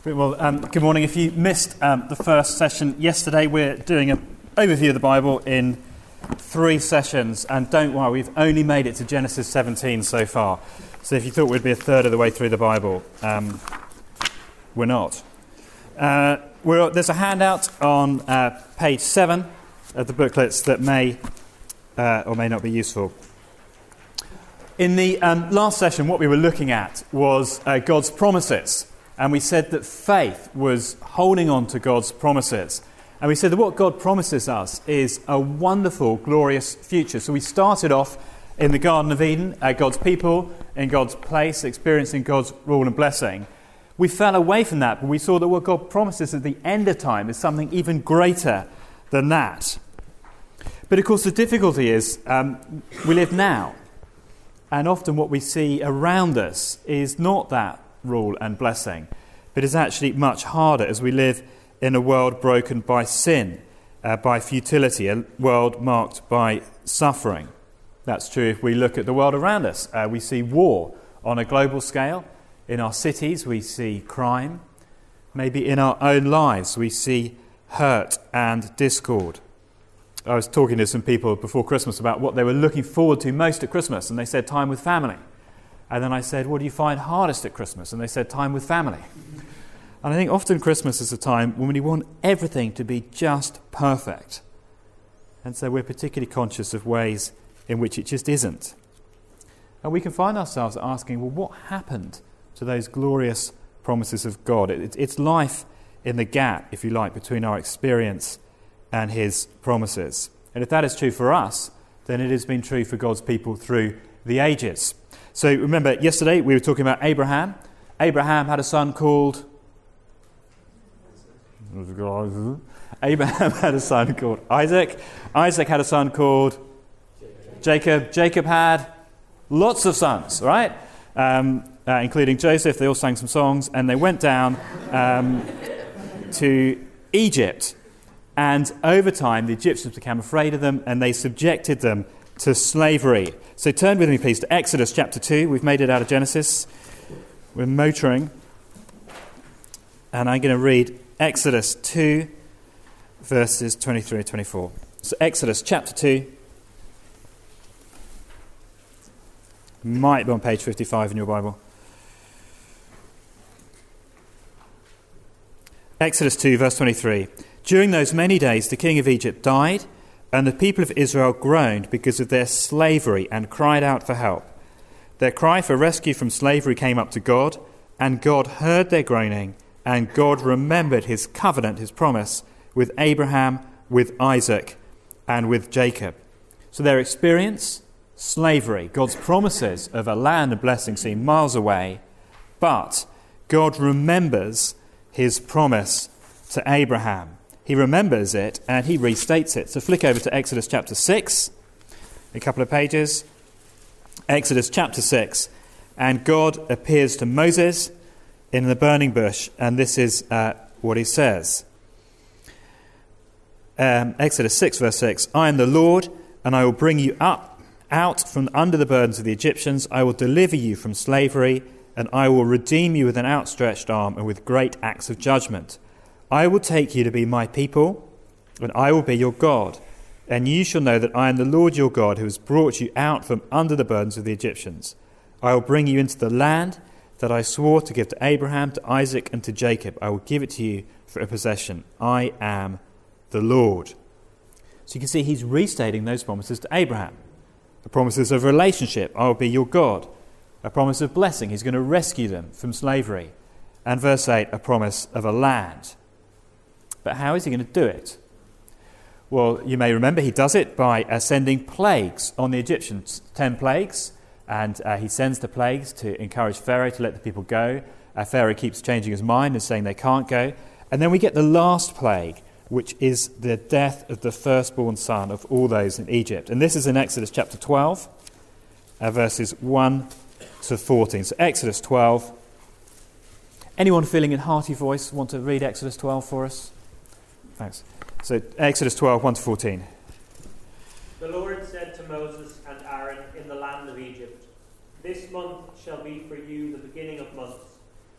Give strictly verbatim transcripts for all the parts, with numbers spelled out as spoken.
Well, um, good morning. If you missed um, the first session yesterday, we're doing an overview of the Bible in three sessions, and don't worry, we've only made it to Genesis seventeen so far. So if you thought we'd be a third of the way through the Bible, um, we're not. Uh, we're, there's a handout on uh, page seven of the booklets that may uh, or may not be useful. In the um, last session, what we were looking at was uh, God's promises. And we said that faith was holding on to God's promises. And we said that what God promises us is a wonderful, glorious future. So we started off in the Garden of Eden, uh, God's people, in God's place, experiencing God's rule and blessing. We fell away from that, but we saw that what God promises at the end of time is something even greater than that. But of course the difficulty is um, we live now. And often what we see around us is not that rule and blessing, but is actually much harder as we live in a world broken by sin, uh, by futility, a world marked by suffering. That's true if we look at the world around us. Uh, we see war on a global scale. In our cities we see crime. Maybe in our own lives we see hurt and discord. I was talking to some people before Christmas about what they were looking forward to most at Christmas, and they said time with family. And then I said, what do you find hardest at Christmas? And they said, time with family. And I think often Christmas is a time when we want everything to be just perfect. And so we're particularly conscious of ways in which it just isn't. And we can find ourselves asking, well, what happened to those glorious promises of God? It, it's life in the gap, if you like, between our experience and his promises. And if that is true for us, then it has been true for God's people through the ages. So remember, yesterday we were talking about Abraham. Abraham had a son called... Abraham had a son called Isaac. Isaac had a son called Jacob. Jacob had lots of sons, right? Um, uh, including Joseph. They all sang some songs, and they went down um, to Egypt. And over time, the Egyptians became afraid of them, and they subjected them to slavery. So turn with me, please, to Exodus chapter two. We've made it out of Genesis. We're motoring. And I'm going to read Exodus two, verses twenty-three and twenty-four. So Exodus chapter two. Might be on page fifty-five in your Bible. Exodus two, verse twenty-three. During those many days, the king of Egypt died, and the people of Israel groaned because of their slavery and cried out for help. Their cry for rescue from slavery came up to God, and God heard their groaning, and God remembered his covenant, his promise, with Abraham, with Isaac, and with Jacob. So their experience, slavery. God's promises of a land and blessing seem miles away, but God remembers his promise to Abraham. He remembers it and he restates it. So flick over to Exodus chapter six, a couple of pages. Exodus chapter six. And God appears to Moses in the burning bush, and this is uh, what he says. Um, Exodus six, verse six. I am the Lord, and I will bring you up out from under the burdens of the Egyptians. I will deliver you from slavery, and I will redeem you with an outstretched arm and with great acts of judgment. I will take you to be my people, and I will be your God. And you shall know that I am the Lord your God, who has brought you out from under the burdens of the Egyptians. I will bring you into the land that I swore to give to Abraham, to Isaac, and to Jacob. I will give it to you for a possession. I am the Lord. So you can see he's restating those promises to Abraham. The promises of relationship. I will be your God. A promise of blessing. He's going to rescue them from slavery. And verse eight, a promise of a land. But how is he going to do it? Well, you may remember he does it by uh, sending plagues on the Egyptians. Ten plagues. And uh, he sends the plagues to encourage Pharaoh to let the people go. Uh, Pharaoh keeps changing his mind and saying they can't go. And then we get the last plague, which is the death of the firstborn son of all those in Egypt. And this is in Exodus chapter twelve, uh, verses one to fourteen. So Exodus twelve. Anyone feeling in hearty voice want to read Exodus twelve for us? Thanks. So Exodus twelve, one to fourteen. The Lord said to Moses and Aaron in the land of Egypt, "This month shall be for you the beginning of months.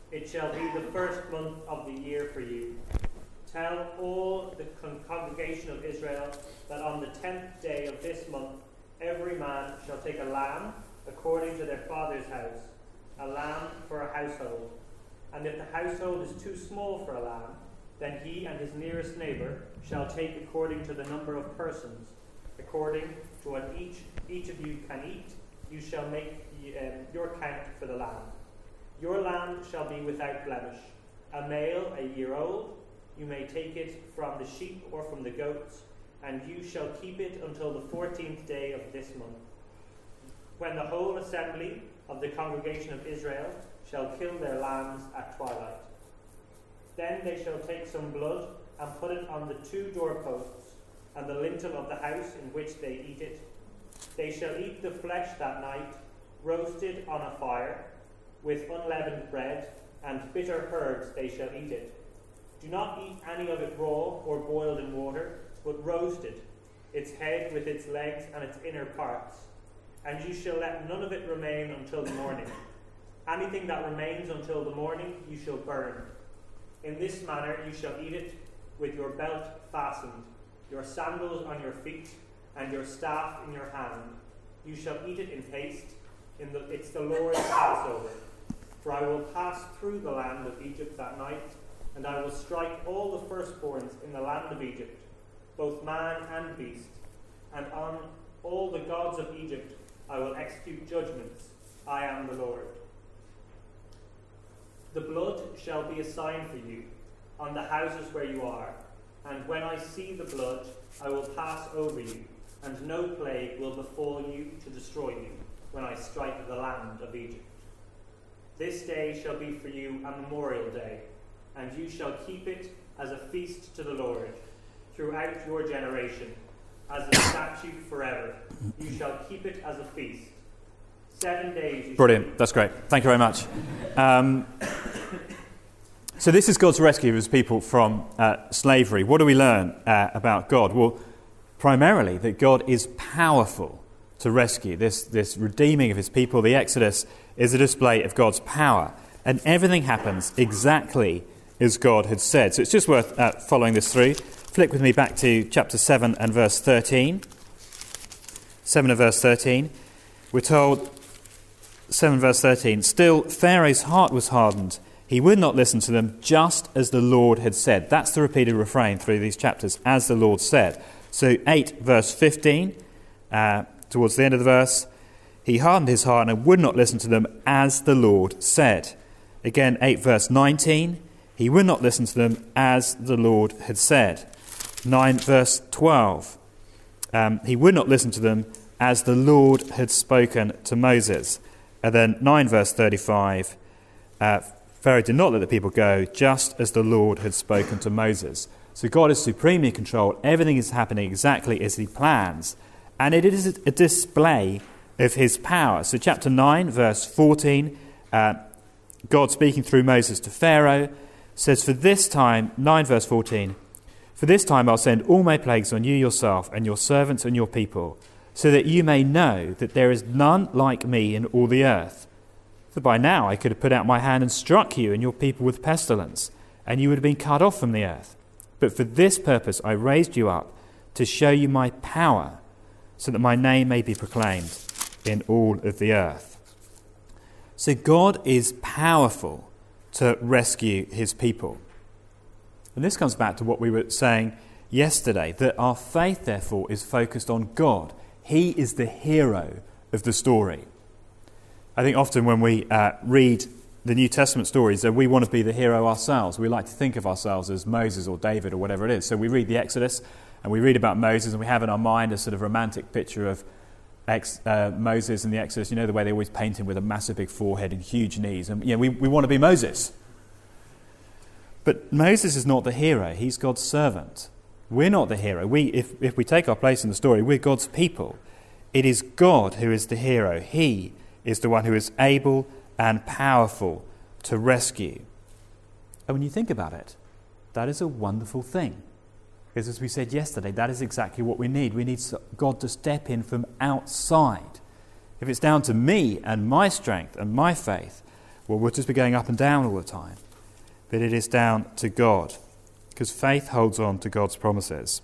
It shall be the first month of the year for you. Tell all the con- congregation of Israel that on the tenth day of this month every man shall take a lamb according to their father's house, a lamb for a household. And if the household is too small for a lamb, then he and his nearest neighbour shall take according to the number of persons, according to what each each of you can eat. You shall make um, your count for the lamb. Your lamb shall be without blemish, a male a year old. You may take it from the sheep or from the goats, and you shall keep it until the fourteenth day of this month, when the whole assembly of the congregation of Israel shall kill their lambs at twilight. Then they shall take some blood and put it on the two doorposts and the lintel of the house in which they eat it. They shall eat the flesh that night, roasted on a fire, with unleavened bread, and bitter herbs they shall eat it. Do not eat any of it raw or boiled in water, but roasted, its head with its legs and its inner parts. And you shall let none of it remain until the morning. Anything that remains until the morning you shall burn. In this manner you shall eat it with your belt fastened, your sandals on your feet, and your staff in your hand. You shall eat it in haste. In the, it's the Lord's Passover. For I will pass through the land of Egypt that night, and I will strike all the firstborns in the land of Egypt, both man and beast. And on all the gods of Egypt I will execute judgments. I am the Lord. The blood shall be a sign for you on the houses where you are. And when I see the blood, I will pass over you, and no plague will befall you to destroy you when I strike the land of Egypt. This day shall be for you a memorial day, and you shall keep it as a feast to the Lord throughout your generation, as a statute forever. You shall keep it as a feast. Seven days. You Brilliant. That's great. Thank you very much. Um, so this is God's rescue of his people from uh, slavery. What do we learn uh, about God? Well, primarily that God is powerful to rescue. This, this redeeming of his people, the Exodus, is a display of God's power. And everything happens exactly as God had said. So it's just worth uh, following this through. Flick with me back to chapter seven and verse thirteen. seven and verse thirteen. We're told, seven verse thirteen, still Pharaoh's heart was hardened. He would not listen to them, just as the Lord had said. That's the repeated refrain through these chapters, as the Lord said. So eight verse fifteen, uh, towards the end of the verse, he hardened his heart and would not listen to them, as the Lord said. Again, eight verse nineteen, he would not listen to them, as the Lord had said. nine verse twelve, um, he would not listen to them, as the Lord had spoken to Moses. And then nine verse thirty-five, uh, Pharaoh did not let the people go, just as the Lord had spoken to Moses. So God is supremely in control. Everything is happening exactly as he plans. And it is a display of his power. So chapter nine, verse fourteen, uh, God speaking through Moses to Pharaoh, says, For this time, nine verse fourteen, For this time I'll send all my plagues on you yourself and your servants and your people, so that you may know that there is none like me in all the earth. For by now I could have put out my hand and struck you and your people with pestilence, and you would have been cut off from the earth. But for this purpose I raised you up, to show you my power, so that my name may be proclaimed in all of the earth. So God is powerful to rescue his people. And this comes back to what we were saying yesterday, that our faith, therefore, is focused on God. He is the hero of the story. I think often when we uh, read the New Testament stories, uh, we want to be the hero ourselves. We like to think of ourselves as Moses or David or whatever it is. So we read the Exodus and we read about Moses, and we have in our mind a sort of romantic picture of ex, uh, Moses in the Exodus. You know, the way they always paint him with a massive big forehead and huge knees. And you know, we, we want to be Moses. But Moses is not the hero. He's God's servant. We're not the hero. We, if, if we take our place in the story, we're God's people. It is God who is the hero. He is the one who is able and powerful to rescue. And when you think about it, that is a wonderful thing. Because as we said yesterday, that is exactly what we need. We need God to step in from outside. If it's down to me and my strength and my faith, Well, we'll just be going up and down all the time. But it is down to God, because faith holds on to God's promises.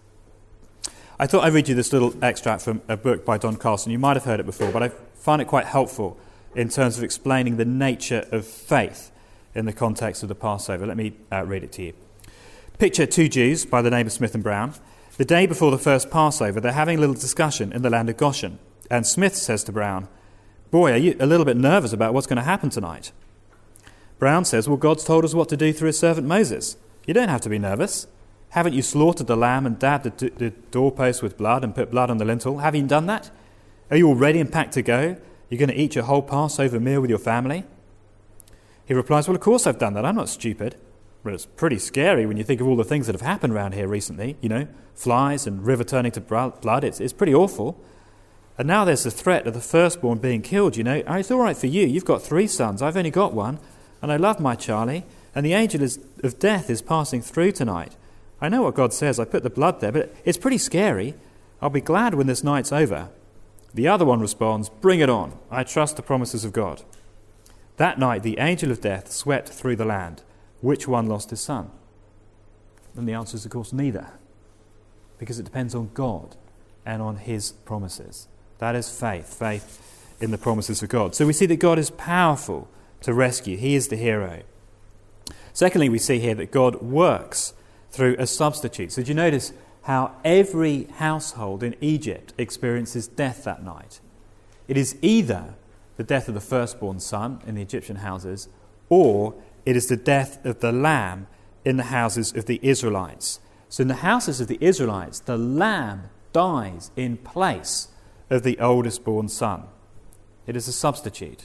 I thought I'd read you this little extract from a book by Don Carson. You might have heard it before, but I find it quite helpful in terms of explaining the nature of faith in the context of the Passover. Let me uh, read it to you. Picture two Jews by the name of Smith and Brown. The day before the first Passover, they're having a little discussion in the land of Goshen. And Smith says to Brown, "Boy, are you a little bit nervous about what's going to happen tonight?" Brown says, "Well, God's told us what to do through his servant Moses. You don't have to be nervous. Haven't you slaughtered the lamb and dabbed the, the doorpost with blood and put blood on the lintel? Have you done that? Are you all ready and packed to go? You're going to eat your whole Passover meal with your family?" He replies, "Well, of course I've done that. I'm not stupid." Well, it's pretty scary when you think of all the things that have happened around here recently. You know, flies and river turning to blood. It's, it's pretty awful. And now there's the threat of the firstborn being killed, you know. It's all right for you. You've got three sons. I've only got one. And I love my Charlie. And the angel is, of death is passing through tonight. I know what God says. I put the blood there, but it's pretty scary. I'll be glad when this night's over." The other one responds, "Bring it on. I trust the promises of God." That night, the angel of death swept through the land. Which one lost his son? And the answer is, of course, neither. Because it depends on God and on his promises. That is faith, faith in the promises of God. So we see that God is powerful to rescue. He is the hero. Secondly, we see here that God works through a substitute. So do you notice how every household in Egypt experiences death that night? It is either the death of the firstborn son in the Egyptian houses, or it is the death of the lamb in the houses of the Israelites. So in the houses of the Israelites, the lamb dies in place of the oldest born son. It is a substitute.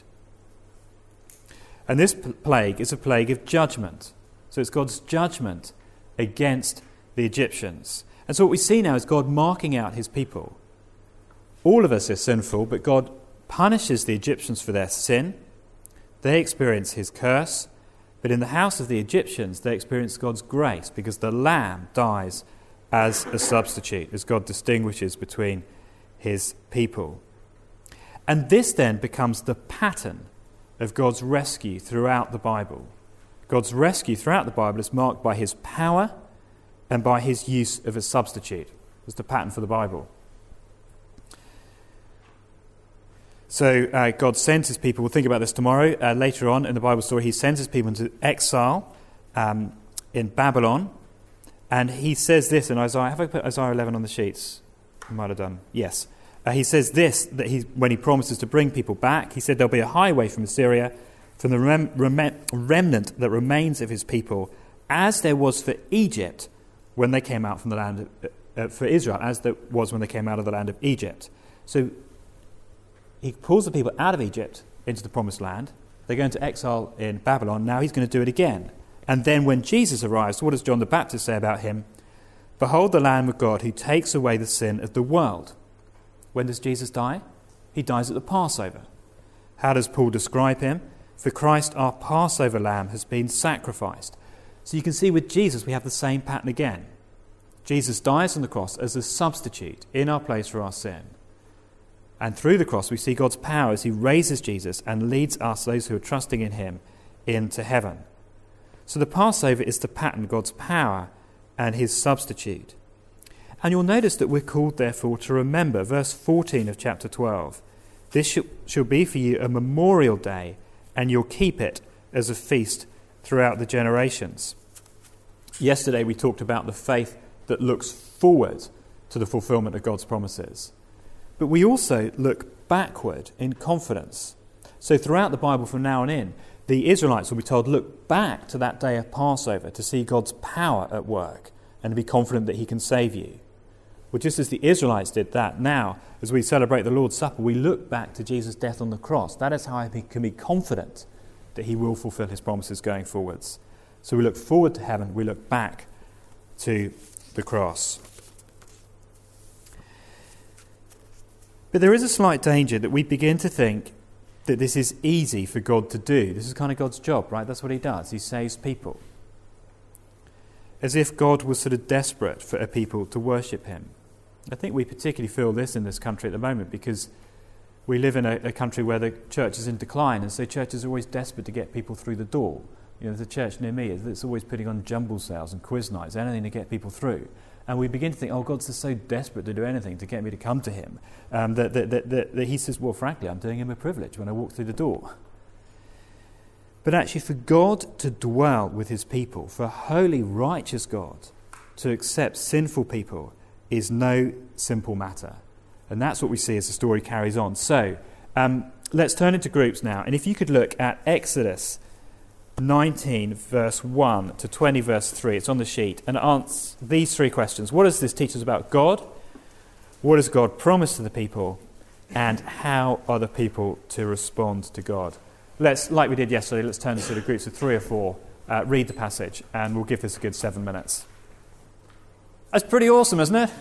And this plague is a plague of judgment. So it's God's judgment against the Egyptians. And so what we see now is God marking out his people. All of us are sinful, but God punishes the Egyptians for their sin. They experience his curse. But in the house of the Egyptians, they experience God's grace because the lamb dies as a substitute, as God distinguishes between his people. And this then becomes the pattern of God's rescue throughout the Bible. God's rescue throughout the Bible is marked by his power and by his use of a substitute. It's the pattern for the Bible. So uh, God sends his people, we'll think about this tomorrow, uh, later on in the Bible story, he sends his people into exile um, in Babylon. And he says this in Isaiah, have I put Isaiah eleven on the sheets? I might have done, yes. Uh, he says this, that he, when he promises to bring people back, he said there'll be a highway from Assyria, from the rem- rem- remnant that remains of his people, as there was for Egypt when they came out from the land of, uh, for Israel, as there was when they came out of the land of Egypt. So he pulls the people out of Egypt into the promised land. They go into exile in Babylon. Now he's going to do it again. And then when Jesus arrives, what does John the Baptist say about him? "Behold the Lamb of God who takes away the sin of the world." When does Jesus die? He dies at the Passover. How does Paul describe him? "For Christ our Passover lamb has been sacrificed." So you can see with Jesus we have the same pattern again. Jesus dies on the cross as a substitute in our place for our sin. And through the cross we see God's power as he raises Jesus and leads us, those who are trusting in him, into heaven. So the Passover is the pattern, God's power and his substitute. And you'll notice that we're called, therefore, to remember. Verse fourteen of chapter twelve. "This shall, shall be for you a memorial day, and you'll keep it as a feast throughout the generations." Yesterday we talked about the faith that looks forward to the fulfillment of God's promises. But we also look backward in confidence. So throughout the Bible from now on in, the Israelites will be told, look back to that day of Passover to see God's power at work and to be confident that he can save you. Well, just as the Israelites did that, now, as we celebrate the Lord's Supper, we look back to Jesus' death on the cross. That is how I can be confident that he will fulfill his promises going forwards. So we look forward to heaven, we look back to the cross. But there is a slight danger that we begin to think that this is easy for God to do. This is kind of God's job, right? That's what he does. He saves people. As if God was sort of desperate for a people to worship him. I think we particularly feel this in this country at the moment because we live in a, a country where the church is in decline, and so churches are always desperate to get people through the door. You know, the church near me is it's always putting on jumble sales and quiz nights, anything to get people through. And we begin to think, oh, God's just so desperate to do anything to get me to come to him, um, that, that, that, that, that he says, well, frankly, I'm doing him a privilege when I walk through the door. But actually, for God to dwell with his people, for a holy, righteous God to accept sinful people is no simple matter. And that's what we see as the story carries on. So, um, let's turn into groups now. And if you could look at Exodus nineteen, verse one to twenty, verse three. It's on the sheet. And answer these three questions. What does this teach us about God? What does God promise to the people? And how are the people to respond to God? Let's, like we did yesterday, let's turn to sort of groups of three or four, uh, read the passage, and we'll give this a good seven minutes. That's pretty awesome, isn't it?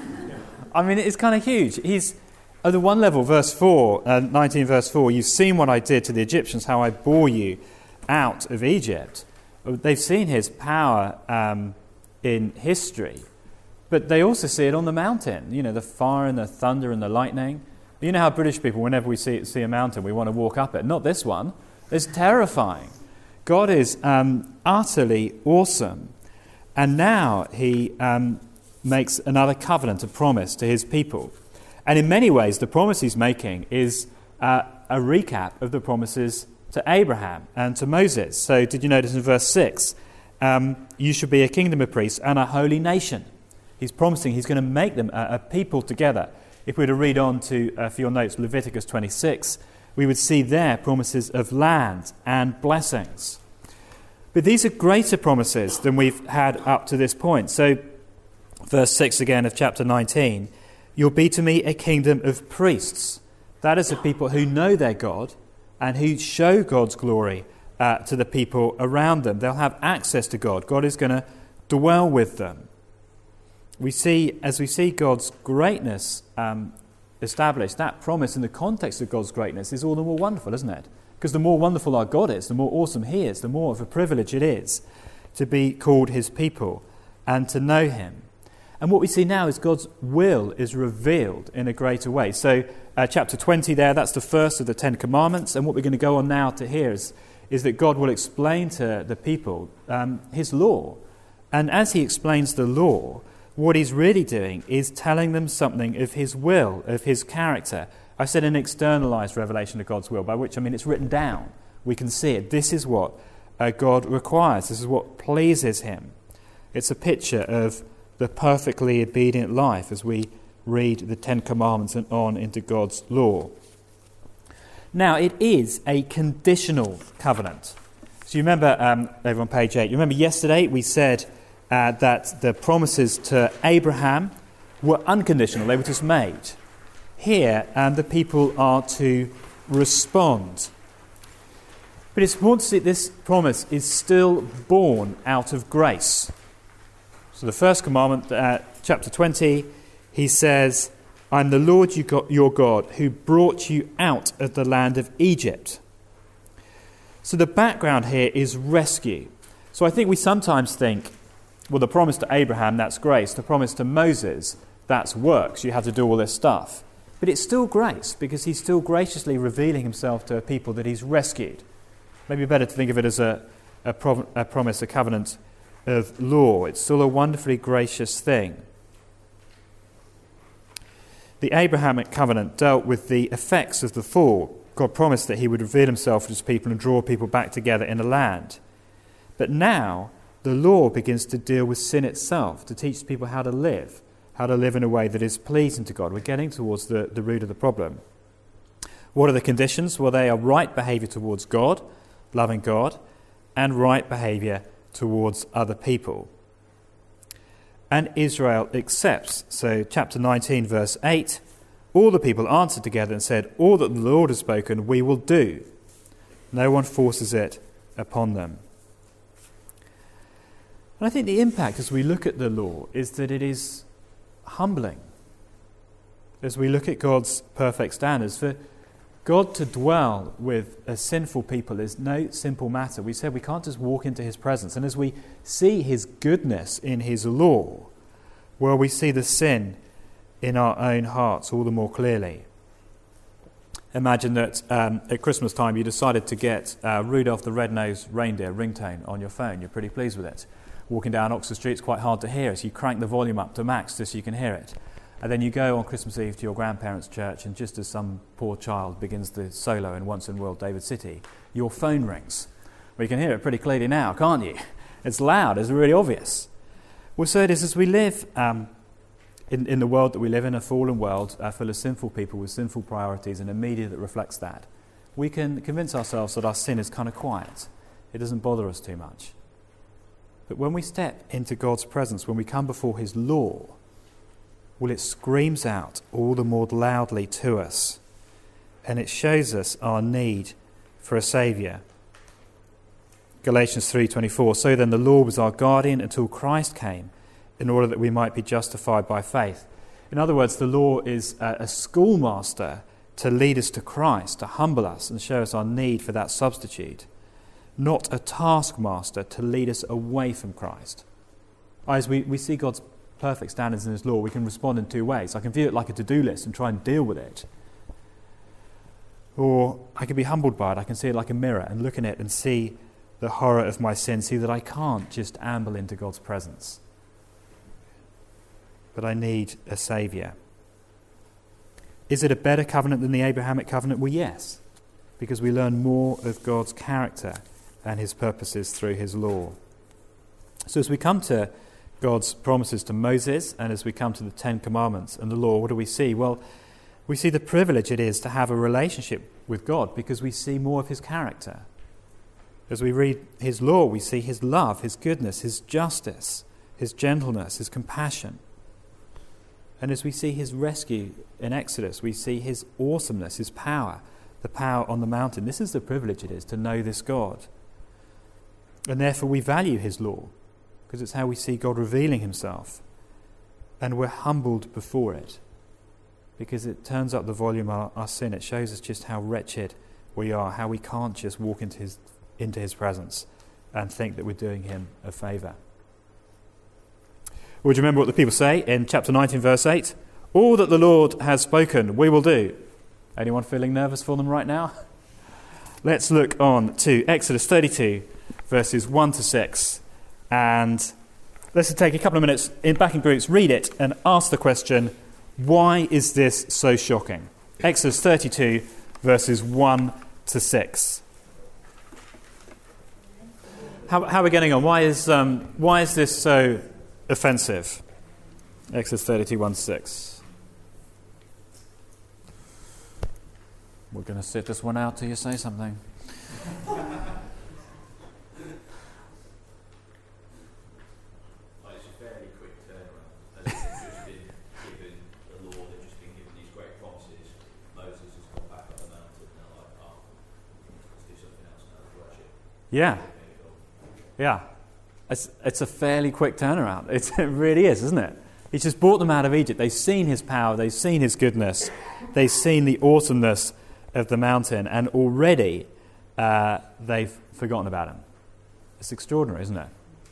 I mean, it's kind of huge. He's, at the one level, verse four, uh, nineteen, verse four, you've seen what I did to the Egyptians, how I bore you out of Egypt. They've seen his power um, in history, but they also see it on the mountain. You know, the fire and the thunder and the lightning. You know how British people, whenever we see see a mountain, we want to walk up it. Not this one. It's terrifying. God is um, utterly awesome. And now he um, makes another covenant, a promise to his people. And in many ways, the promise he's making is uh, a recap of the promises to Abraham and to Moses. So did you notice in verse six, um, you should be a kingdom of priests and a holy nation. He's promising he's going to make them a, a people together. If we were to read on to, uh, for your notes, Leviticus twenty-six, we would see there promises of land and blessings. But these are greater promises than we've had up to this point. So verse six again of chapter nineteen, you'll be to me a kingdom of priests. That is a people who know their God and who show God's glory uh, to the people around them. They'll have access to God. God is going to dwell with them. We see, as we see God's greatness um, established, that promise in the context of God's greatness is all the more wonderful, isn't it? Because the more wonderful our God is, the more awesome he is, the more of a privilege it is to be called his people and to know him. And what we see now is God's will is revealed in a greater way. So uh, chapter twenty there, that's the first of the Ten Commandments. And what we're going to go on now to hear is, is that God will explain to the people um, his law. And as he explains the law, what he's really doing is telling them something of his will, of his character. I said an externalized revelation of God's will, by which I mean it's written down. We can see it. This is what uh, God requires. This is what pleases him. It's a picture of the perfectly obedient life as we read the Ten Commandments and on into God's law. Now, it is a conditional covenant. So you remember, um, over on page eight, you remember yesterday we said uh, that the promises to Abraham were unconditional. They were just made. Here, um, the people are to respond. But it's important to see that this promise is still born out of grace. So the first commandment, uh, chapter twenty, he says, I'm the Lord your God who brought you out of the land of Egypt. So the background here is rescue. So I think we sometimes think, well, the promise to Abraham, that's grace. The promise to Moses, that's works. You have to do all this stuff. But it's still grace because he's still graciously revealing himself to a people that he's rescued. Maybe better to think of it as a, a, pro- a promise, a covenant of law. It's still a wonderfully gracious thing. The Abrahamic covenant dealt with the effects of the fall. God promised that he would reveal himself to his people and draw people back together in a land. But now the law begins to deal with sin itself, to teach people how to live, how to live in a way that is pleasing to God. We're getting towards the, the root of the problem. What are the conditions? Well, they are right behaviour towards God, loving God, and right behaviour towards other people. And Israel accepts. So chapter nineteen, verse eight, all the people answered together and said, all that the Lord has spoken, we will do. No one forces it upon them. And I think the impact as we look at the law is that it is humbling. As we look at God's perfect standards, for God to dwell with a sinful people is no simple matter. We said we can't just walk into his presence. And as we see his goodness in his law, well, we see the sin in our own hearts all the more clearly. Imagine that um, at Christmas time you decided to get uh, Rudolph the Red-Nosed Reindeer ringtone on your phone. You're pretty pleased with it. Walking down Oxford Street, it's quite hard to hear it. So you crank the volume up to max just so you can hear it. And then you go on Christmas Eve to your grandparents' church, and just as some poor child begins the solo in Once in World David City, your phone rings. Well, you can hear it pretty clearly now, can't you? It's loud, it's really obvious. Well, so it is as we live um, in, in the world that we live in, a fallen world uh, full of sinful people with sinful priorities and a media that reflects that. We can convince ourselves that our sin is kind of quiet. It doesn't bother us too much. But when we step into God's presence, when we come before his law, well, it screams out all the more loudly to us, and it shows us our need for a saviour. Galatians three twenty-four, so then the law was our guardian until Christ came, in order that we might be justified by faith. In other words, the law is a, a schoolmaster to lead us to Christ, to humble us and show us our need for that substitute, not a taskmaster to lead us away from Christ. As we, we see God's perfect standards in his law, we can respond in two ways. I can view it like a to-do list and try and deal with it. Or I can be humbled by it. I can see it like a mirror and look in it and see the horror of my sin, see that I can't just amble into God's presence. But I need a saviour. Is it a better covenant than the Abrahamic covenant? Well, yes, because we learn more of God's character and his purposes through his law. So as we come to God's promises to Moses, and as we come to the Ten Commandments and the law, what do we see? Well, we see the privilege it is to have a relationship with God because we see more of his character. As we read his law, we see his love, his goodness, his justice, his gentleness, his compassion. And as we see his rescue in Exodus, we see his awesomeness, his power, the power on the mountain. This is the privilege it is to know this God. And therefore we value his law, because it's how we see God revealing himself. And we're humbled before it, because it turns up the volume of our, our sin. It shows us just how wretched we are, how we can't just walk into his, into his presence and think that we're doing him a favour. Would you remember what the people say in chapter nineteen, verse eight? All that the Lord has spoken, we will do. Anyone feeling nervous for them right now? Let's look on to Exodus thirty-two, verses one to six. And let's take a couple of minutes in back in groups, read it, and ask the question, why is this so shocking? Exodus thirty-two, verses one to six. How, how are we getting on? Why is um, why is this so offensive? Exodus thirty-two, one to six. We're going to sit this one out till you say something. Yeah, yeah. It's, it's a fairly quick turnaround. It's, it really is, isn't it? He's just brought them out of Egypt. They've seen his power. They've seen his goodness. They've seen the awesomeness of the mountain. And already uh, they've forgotten about him. It's extraordinary, isn't it?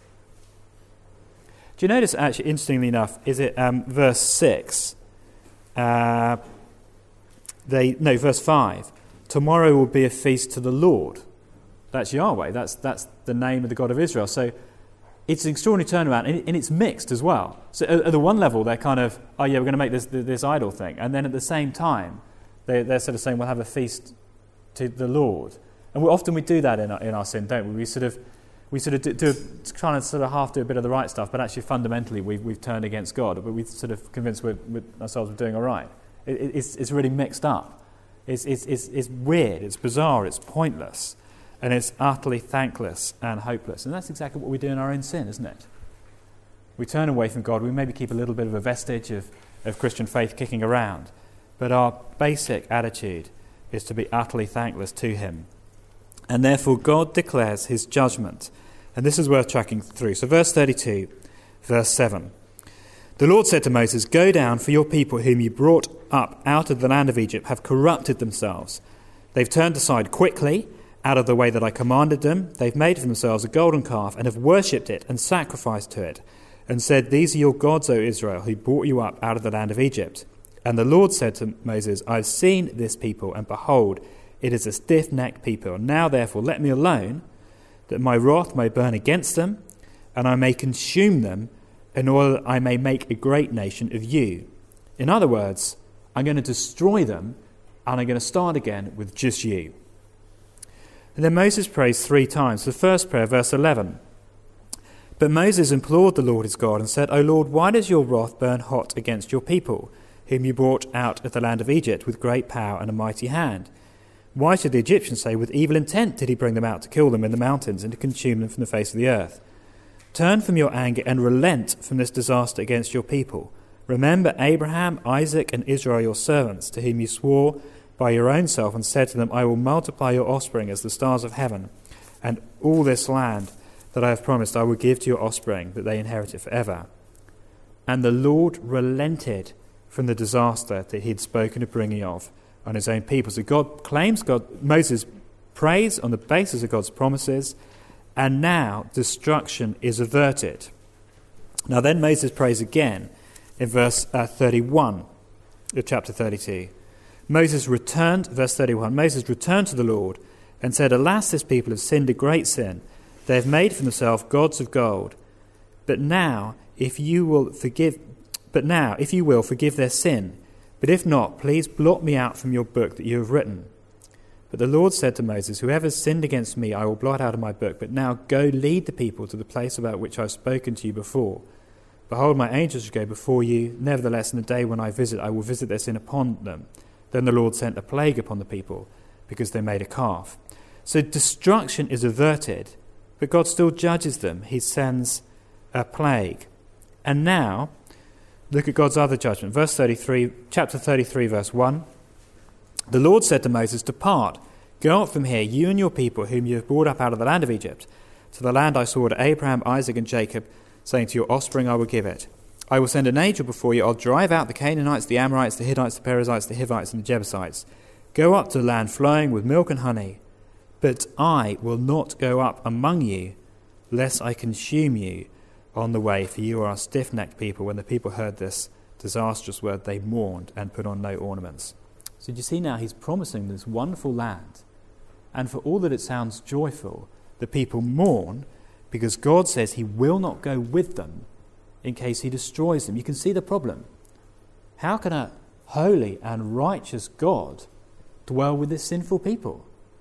Do you notice, actually, interestingly enough, is it um, verse six? Uh, they No, verse five. Tomorrow will be a feast to the Lord. That's Yahweh. That's that's the name of the God of Israel. So it's an extraordinary turnaround, and, it, and it's mixed as well. So at, at the one level, they're kind of, oh yeah, we're going to make this this idol thing, and then at the same time, they, they're sort of saying we'll have a feast to the Lord. And we, often we do that in our, in our sin, don't we? We sort of we sort of do, do trying to sort of half do a bit of the right stuff, but actually fundamentally we've we've turned against God. But we're sort of convinced we're, we're ourselves we're doing all right. It, it, it's it's really mixed up. It's it's it's it's weird. It's bizarre. It's pointless. And it's utterly thankless and hopeless. And that's exactly what we do in our own sin, isn't it? We turn away from God. We maybe keep a little bit of a vestige of, of Christian faith kicking around. But our basic attitude is to be utterly thankless to him. And therefore God declares his judgment. And this is worth tracking through. So verse thirty-two, verse seven. The Lord said to Moses, "Go down, for your people whom you brought up out of the land of Egypt have corrupted themselves. They've turned aside quickly out of the way that I commanded them. They've made for themselves a golden calf and have worshipped it and sacrificed to it and said, 'These are your gods, O Israel, who brought you up out of the land of Egypt.' And the Lord said to Moses, I've seen this people, and behold, it is a stiff-necked people. Now therefore let me alone, that my wrath may burn against them, and I may consume them, in order that I may make a great nation of you. In other words, I'm going to destroy them, and I'm going to start again with just you. And then Moses prays three times. The first prayer, verse eleven. But Moses implored the Lord his God and said, O Lord, why does your wrath burn hot against your people, whom you brought out of the land of Egypt with great power and a mighty hand? Why should the Egyptians say, with evil intent did he bring them out to kill them in the mountains and to consume them from the face of the earth? Turn from your anger and relent from this disaster against your people. Remember Abraham, Isaac, and Israel your servants, to whom you swore by your own self and said to them, I will multiply your offspring as the stars of heaven, and all this land that I have promised I will give to your offspring, that they inherit it forever. And the Lord relented from the disaster that he had spoken of bringing of on his own people. So God claims, God, Moses prays on the basis of God's promises, and now destruction is averted. Now then Moses prays again in verse uh, thirty-one of chapter thirty-two. Moses returned, verse thirty-one, Moses returned to the Lord and said, Alas, this people have sinned a great sin. They have made for themselves gods of gold. But now, if you will forgive, but now, if you will, forgive their sin. But if not, please blot me out from your book that you have written. But the Lord said to Moses, Whoever has sinned against me, I will blot out of my book. But now go lead the people to the place about which I have spoken to you before. Behold, my angels shall go before you. Nevertheless, in the day when I visit, I will visit their sin upon them. Then the Lord sent a plague upon the people, because they made a calf. So destruction is averted, but God still judges them. He sends a plague. And now, look at God's other judgment. Verse thirty-three, chapter thirty-three, verse one. The Lord said to Moses, Depart, go up from here, you and your people, whom you have brought up out of the land of Egypt, to the land I swore to Abraham, Isaac, and Jacob, saying, To your offspring I will give it. I will send an angel before you. I'll drive out the Canaanites, the Amorites, the Hittites, the Perizzites, the Hivites, and the Jebusites. Go up to the land flowing with milk and honey. But I will not go up among you, lest I consume you on the way, for you are a stiff-necked people. When the people heard this disastrous word, they mourned and put on no ornaments. So do you see now, he's promising this wonderful land. And for all that it sounds joyful, the people mourn because God says he will not go with them in case he destroys them. You can see the problem. How can a holy and righteous God dwell with this sinful people?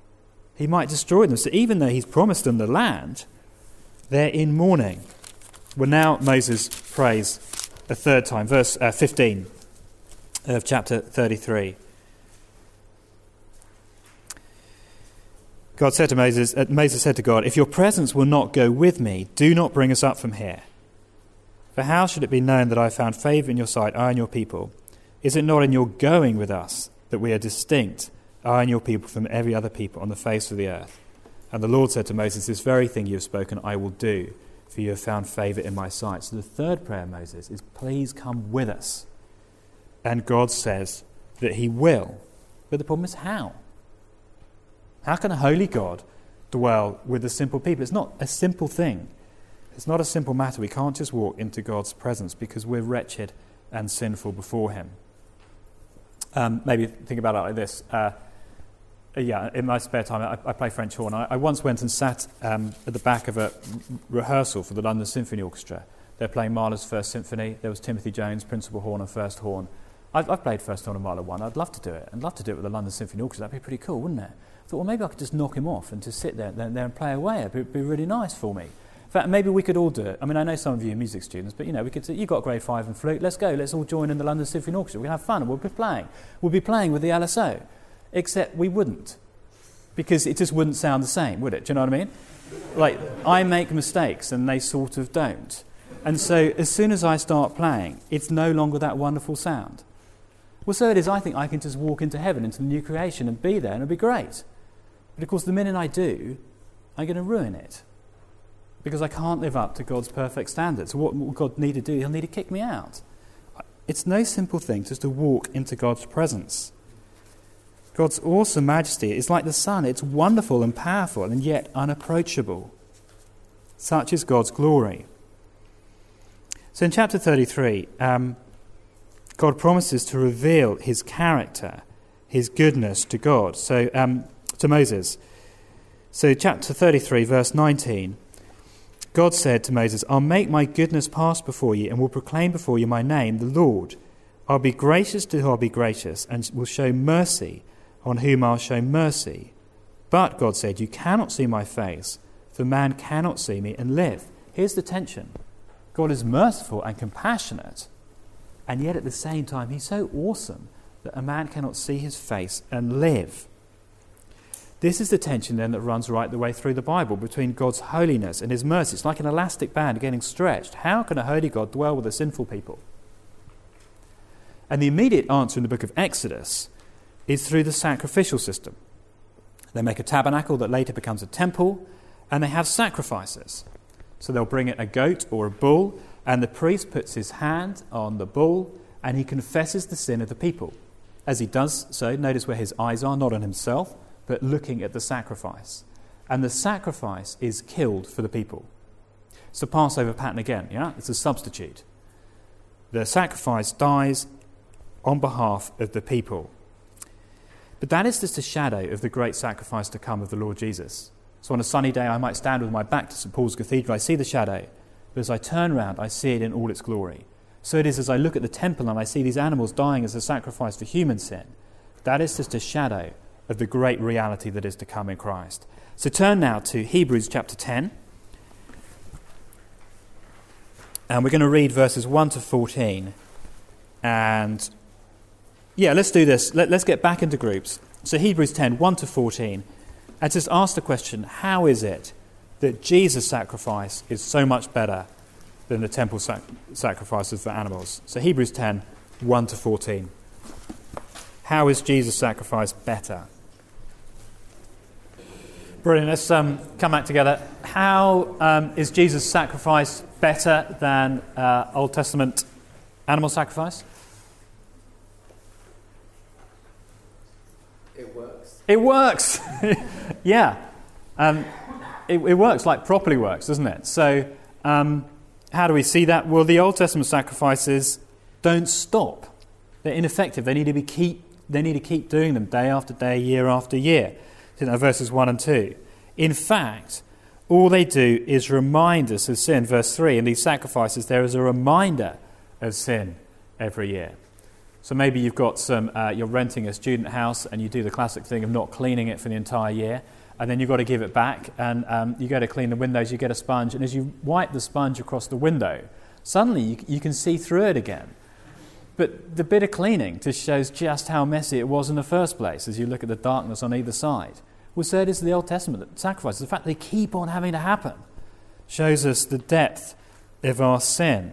He might destroy them. So even though he's promised them the land, they're in mourning. Well, now Moses prays a third time. Verse uh, fifteen of chapter thirty-three. God said to Moses, uh, Moses said to God, If your presence will not go with me, do not bring us up from here. For how should it be known that I have found favour in your sight, I and your people? Is it not in your going with us that we are distinct, I and your people, from every other people on the face of the earth? And the Lord said to Moses, This very thing you have spoken I will do, for you have found favour in my sight. So the third prayer, Moses, is please come with us. And God says that he will. But the problem is how? How can a holy God dwell with a simple people? It's not a simple thing. It's not a simple matter. We can't just walk into God's presence because we're wretched and sinful before him. Um, maybe think about it like this. Uh, yeah, in my spare time, I, I play French horn. I, I once went and sat um, at the back of a rehearsal for the London Symphony Orchestra. They're playing Mahler's First Symphony. There was Timothy Jones, principal horn and first horn. I've, I've played first horn and Mahler one. I'd love to do it. I'd love to do it with the London Symphony Orchestra. That'd be pretty cool, wouldn't it? I thought, well, maybe I could just knock him off and just sit there, there, there and play away. It'd be, be really nice for me. In fact, maybe we could all do it. I mean, I know some of you are music students, but, you know, we could. You've got grade five and flute. Let's go. Let's all join in the London Symphony Orchestra. We can have fun and we'll be playing. We'll be playing with the L S O. Except we wouldn't. Because it just wouldn't sound the same, would it? Do you know what I mean? Like, I make mistakes and they sort of don't. And so as soon as I start playing, it's no longer that wonderful sound. Well, so it is. I think I can just walk into heaven, into the new creation and be there and it'll be great. But of course, the minute I do, I'm going to ruin it. Because I can't live up to God's perfect standards. What will God need to do? He'll need to kick me out. It's no simple thing just to walk into God's presence. God's awesome majesty is like the sun. It's wonderful and powerful and yet unapproachable. Such is God's glory. So in chapter thirty-three, um, God promises to reveal his character, his goodness to God, so um, to Moses. So chapter thirty-three, verse nineteen, God said to Moses, I'll make my goodness pass before you and will proclaim before you my name, the Lord. I'll be gracious to whom I'll be gracious and will show mercy on whom I'll show mercy. But, God said, you cannot see my face, for man cannot see me and live. Here's the tension. God is merciful and compassionate, and yet at the same time he's so awesome that a man cannot see his face and live. This is the tension then that runs right the way through the Bible between God's holiness and his mercy. It's like an elastic band getting stretched. How can a holy God dwell with a sinful people? And the immediate answer in the book of Exodus is through the sacrificial system. They make a tabernacle that later becomes a temple, and they have sacrifices. So they'll bring in a goat or a bull, and the priest puts his hand on the bull, and he confesses the sin of the people. As he does so, notice where his eyes are, not on himself, but looking at the sacrifice. And the sacrifice is killed for the people. It's the Passover pattern again, yeah? It's a substitute. The sacrifice dies on behalf of the people. But that is just a shadow of the great sacrifice to come of the Lord Jesus. So on a sunny day, I might stand with my back to St Paul's Cathedral. I see the shadow. But as I turn round, I see it in all its glory. So it is as I look at the temple and I see these animals dying as a sacrifice for human sin. That is just a shadow of the great reality that is to come in Christ. So turn now to Hebrews chapter ten. And we're going to read verses one to fourteen. And yeah, let's do this. Let, let's get back into groups. So Hebrews ten, one to fourteen. And just ask the question, how is it that Jesus' sacrifice is so much better than the temple sac- sacrifices for animals? So Hebrews ten, one to fourteen. How is Jesus' sacrifice better? Brilliant. Let's um, come back together. How um, is Jesus' sacrifice better than uh, Old Testament animal sacrifice? It works. It works. yeah. Um, it, it works, like properly works, doesn't it? So um, how do we see that? Well, the Old Testament sacrifices don't stop. They're ineffective. They need to be keep. They need to keep doing them day after day, year after year. You know, verses one and two. In fact, all they do is remind us of sin. Verse three, in these sacrifices, there is a reminder of sin every year. So maybe you've got some, uh, you're renting a student house and you do the classic thing of not cleaning it for the entire year, and then you've got to give it back, and um, you go to clean the windows, you get a sponge, and as you wipe the sponge across the window, suddenly you, you can see through it again. But the bit of cleaning just shows just how messy it was in the first place as you look at the darkness on either side. Well, so it is the Old Testament sacrifices. The fact they keep on having to happen shows us the depth of our sin.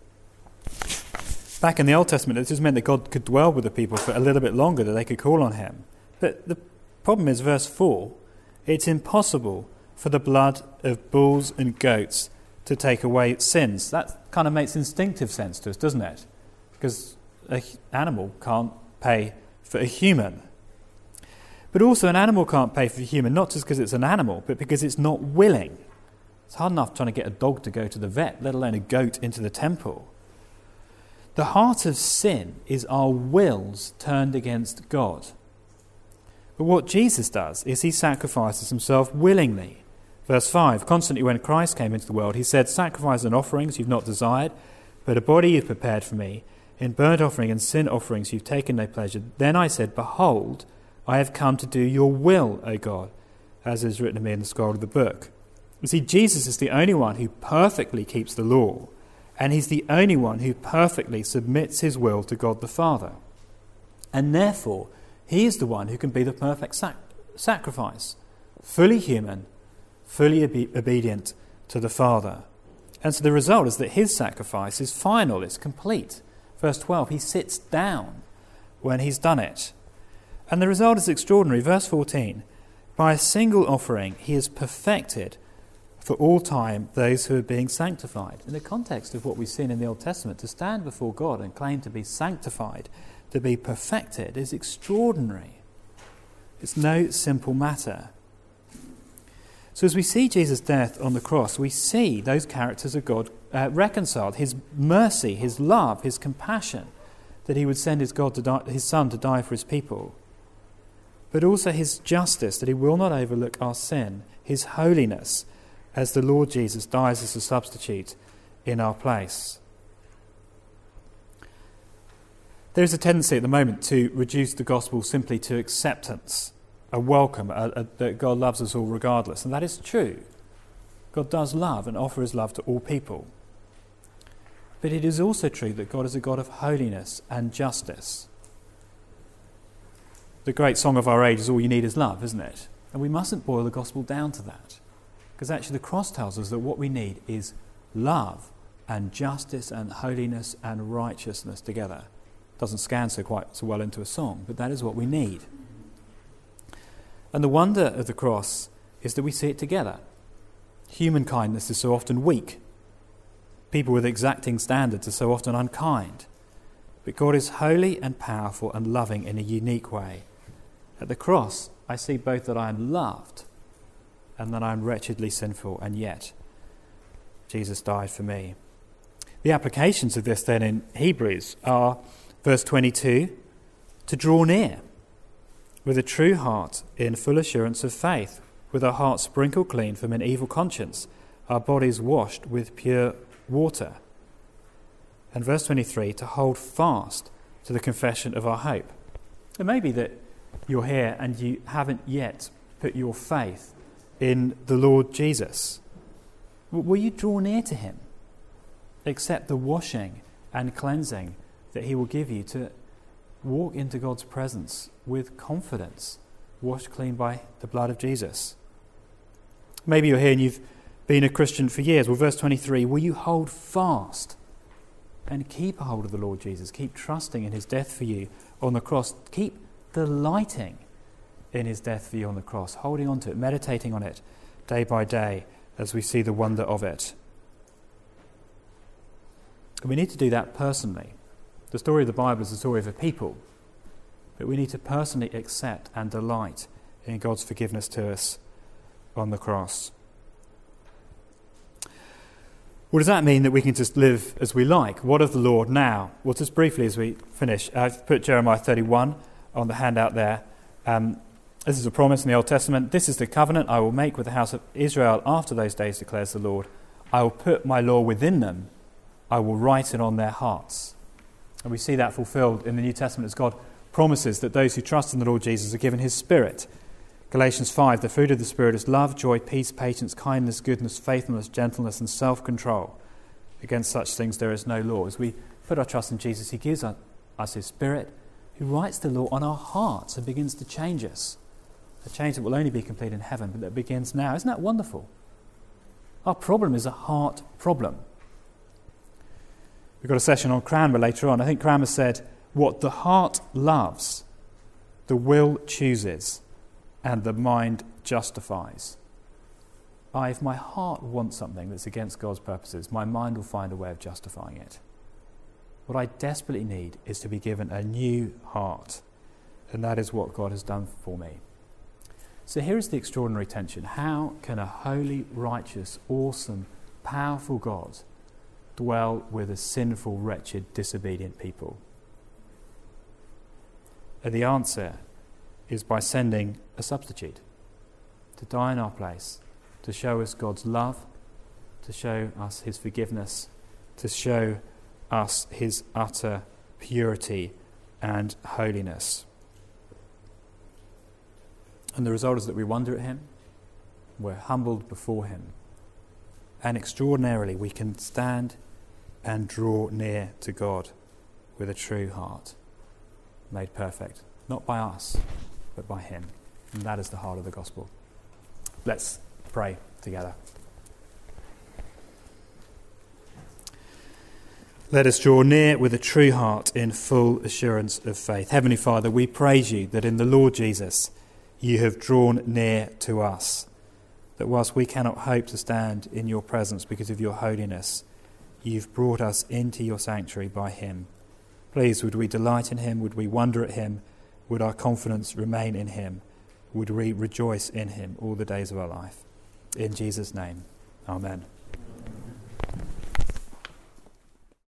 Back in the Old Testament, it just meant that God could dwell with the people for a little bit longer, that they could call on him. But the problem is, verse four, it's impossible for the blood of bulls and goats to take away sins. That kind of makes instinctive sense to us, doesn't it? Because an animal can't pay for a human. But also an animal can't pay for a human, not just because it's an animal, but because it's not willing. It's hard enough trying to get a dog to go to the vet, let alone a goat into the temple. The heart of sin is our wills turned against God. But what Jesus does is he sacrifices himself willingly. Verse five, constantly when Christ came into the world, he said, sacrifice and offerings you've not desired, but a body you've prepared for me. In burnt offering and sin offerings you've taken no pleasure. Then I said, behold, I have come to do your will, O God, as is written of me in the scroll of the book. You see, Jesus is the only one who perfectly keeps the law, and he's the only one who perfectly submits his will to God the Father. And therefore, he is the one who can be the perfect sac- sacrifice, fully human, fully obe- obedient to the Father. And so the result is that his sacrifice is final, it's complete. Verse twelve, he sits down when he's done it. And the result is extraordinary. Verse fourteen, by a single offering he has perfected for all time those who are being sanctified. In the context of what we've seen in the Old Testament, to stand before God and claim to be sanctified, to be perfected, is extraordinary. It's no simple matter. So as we see Jesus' death on the cross, we see those characters of God uh, reconciled. His mercy, his love, his compassion that he would send his God to die, his Son to die for his people, but also his justice, that he will not overlook our sin, his holiness, as the Lord Jesus dies as a substitute in our place. There is a tendency at the moment to reduce the gospel simply to acceptance, a welcome, a, a, that God loves us all regardless. And that is true. God does love and offer his love to all people. But it is also true that God is a God of holiness and justice. The great song of our age is all you need is love, isn't it? And we mustn't boil the gospel down to that. Because actually the cross tells us that what we need is love and justice and holiness and righteousness together. Doesn't scan so quite so well into a song, but that is what we need. And the wonder of the cross is that we see it together. Human kindness is so often weak. People with exacting standards are so often unkind. But God is holy and powerful and loving in a unique way. At the cross, I see both that I am loved and that I am wretchedly sinful, and yet Jesus died for me. The applications of this then in Hebrews are verse twenty-two, to draw near with a true heart in full assurance of faith, with our hearts sprinkled clean from an evil conscience, our bodies washed with pure water. And verse twenty-three, to hold fast to the confession of our hope. It may be that you're here and you haven't yet put your faith in the Lord Jesus. Will you draw near to him? Accept the washing and cleansing that he will give you to walk into God's presence with confidence, washed clean by the blood of Jesus. Maybe you're here and you've been a Christian for years. Well, verse twenty-three, will you hold fast and keep a hold of the Lord Jesus? Keep trusting in his death for you on the cross. Keep delighting in his death for you on the cross, holding on to it, meditating on it day by day as we see the wonder of it. And we need to do that personally. The story of the Bible is the story of a people, but we need to personally accept and delight in God's forgiveness to us on the cross. Well, does that mean that we can just live as we like? What of the Lord now? Well, just briefly as we finish, I've put Jeremiah thirty-one on the handout there. Um, this is a promise in the Old Testament. This is the covenant I will make with the house of Israel after those days, declares the Lord. I will put my law within them. I will write it on their hearts. And we see that fulfilled in the New Testament as God promises that those who trust in the Lord Jesus are given his Spirit. Galatians five, the fruit of the Spirit is love, joy, peace, patience, kindness, goodness, faithfulness, gentleness and self-control. Against such things there is no law. As we put our trust in Jesus, he gives us his Spirit, who writes the law on our hearts and begins to change us. A change that will only be complete in heaven, but that begins now. Isn't that wonderful? Our problem is a heart problem. We've got a session on Cranmer later on. I think Cranmer said, what the heart loves, the will chooses, and the mind justifies. Ah, if my heart wants something that's against God's purposes, my mind will find a way of justifying it. What I desperately need is to be given a new heart, and that is what God has done for me. So here is the extraordinary tension. How can a holy, righteous, awesome, powerful God dwell with a sinful, wretched, disobedient people? And the answer is by sending a substitute to die in our place, to show us God's love, to show us his forgiveness, to show us his utter purity and holiness. And the result is that we wonder at him, we're humbled before him, and extraordinarily we can stand and draw near to God with a true heart, made perfect, not by us, but by him. And that is the heart of the gospel. Let's pray together. Let us draw near with a true heart in full assurance of faith. Heavenly Father, we praise you that in the Lord Jesus you have drawn near to us, that whilst we cannot hope to stand in your presence because of your holiness, you've brought us into your sanctuary by him. Please, would we delight in him? Would we wonder at him? Would our confidence remain in him? Would we rejoice in him all the days of our life? In Jesus' name, amen.